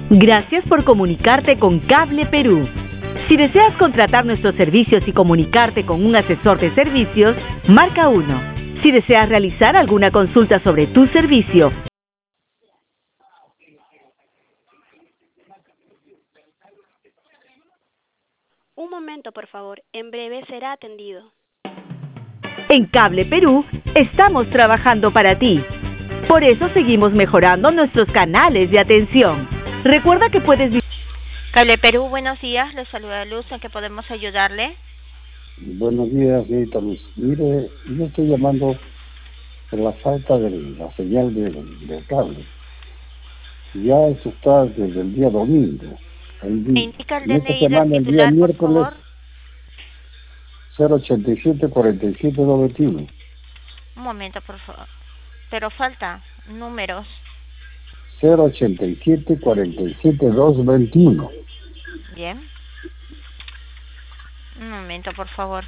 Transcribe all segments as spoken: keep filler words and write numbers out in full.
Gracias por comunicarte con Cable Perú. Si deseas contratar nuestros servicios y comunicarte con un asesor de servicios, marca uno. Si deseas realizar alguna consulta sobre tu servicio, Un momento, por favor. En breve será atendido. en Cable Perú estamos trabajando para ti. Por eso seguimos mejorando nuestros canales de atención. Recuerda que puedes visitar Cable Perú, buenos días. Les saluda Luz. ¿En qué podemos ayudarle? Buenos días, señorita Luz. Mire, yo estoy llamando por la falta de la señal del, del cable. Ya esto está desde el día domingo. El ¿Me día, indica el en esta D N I del semana, el día titular, por miércoles, favor? cero ochenta y siete cuarenta y siete doscientos veintiuno. Un momento, por favor. Pero falta números. cero ochenta y siete cuarenta y siete doscientos veintiuno. Bien. Un momento, por favor.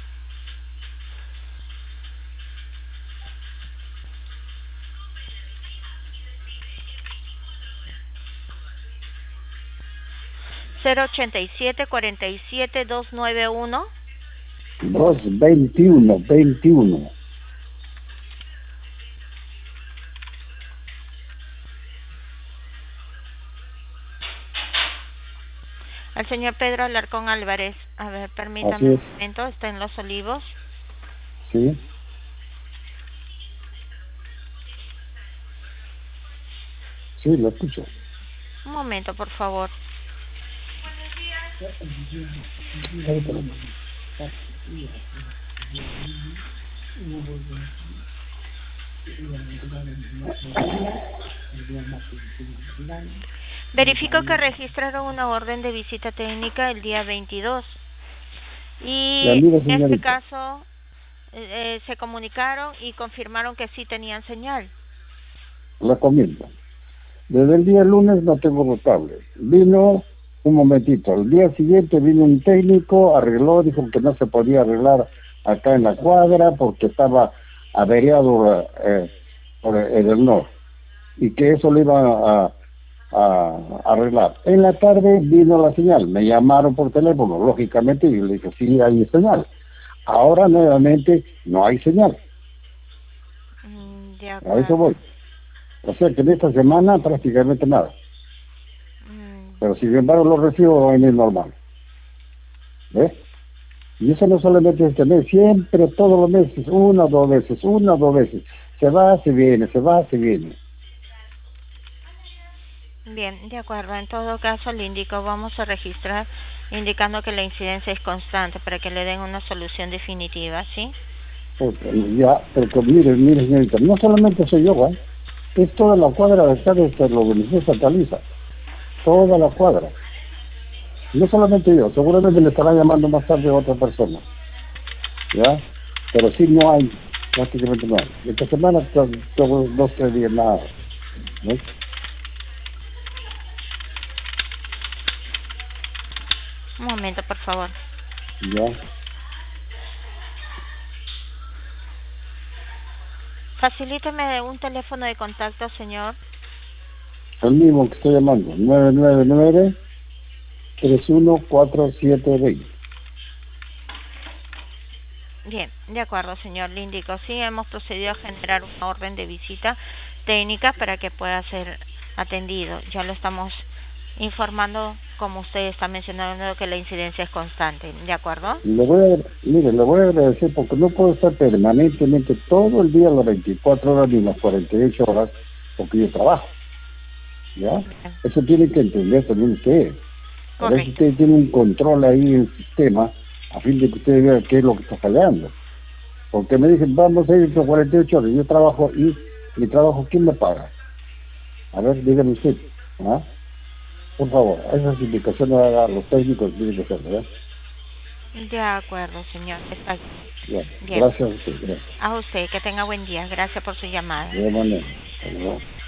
cero ochenta y siete cuarenta y siete doscientos noventa y uno. doscientos veintiuno, veintiuno. Al señor Pedro Alarcón Álvarez. A ver, Así permítame es. un momento. Está en Los Olivos. ¿Sí? Sí, lo escucho. Un momento, por favor. Verifico que registraron una orden de visita técnica el día veintidós. Y Ya, mire, en este señorita. caso eh, eh, se comunicaron y confirmaron que sí tenían señal. La comento. Desde el día lunes no tengo cable. Vino un momentito. Al día siguiente vino un técnico, arregló, dijo que no se podía arreglar acá en la cuadra porque estaba averiado eh, por el del norte y que eso lo iba a, a arreglar. En la tarde vino la señal. Me llamaron por teléfono, lógicamente, y yo le dije, sí, hay señal. Ahora nuevamente no hay señal. Mm, de A eso acuerdo. voy. O sea que en esta semana prácticamente nada. Mm, Pero sin embargo los recibo en el normal. ¿Ves? Y eso no solamente este mes, siempre, todos los meses, una o dos veces, una o dos veces. Se va, se viene, se va, se viene. Bien, de acuerdo. En todo caso, le indico, vamos a registrar indicando que la incidencia es constante para que le den una solución definitiva, ¿sí? Porque ya, pero mire, mire señorita, no solamente soy yo, ¿eh? Es toda la cuadra de acá desde la organización Santa Luisa. Toda la cuadra. No solamente yo, seguramente le estará llamando más tarde otra persona. ¿Ya? Pero sí no hay, prácticamente no hay. Esta semana tengo dos, tres días nada. ¿No? Un momento, por favor. Ya. Facilíteme un teléfono de contacto, señor. El mismo que estoy llamando, nueve nueve nueve, tres uno cuatro siete dos cero. Bien, de acuerdo, señor. Le indico, sí, hemos procedido a generar una orden de visita técnica para que pueda ser atendido. Ya lo estamos informando, como usted está mencionando, que la incidencia es constante. ¿De acuerdo? Le voy a, mire, le voy a agradecer porque no puedo estar permanentemente todo el día las veinticuatro horas ni las cuarenta y ocho horas porque yo trabajo. ¿Ya? Eso tiene que entender también ustedes. A ver si Correcto. ustedes tienen un control ahí en el sistema a fin de que ustedes vean qué es lo que está fallando. Porque me dicen, vamos a ir por cuarenta y ocho horas, yo trabajo y mi trabajo, ¿quién me paga? A ver, díganme usted. ¿Ah? Por favor, esas indicaciones a los técnicos tienen que ser, ¿verdad? De acuerdo, señor. Está Bien, bien. gracias a usted, gracias. A usted, que tenga buen día. Gracias por su llamada. De manera. Hasta luego.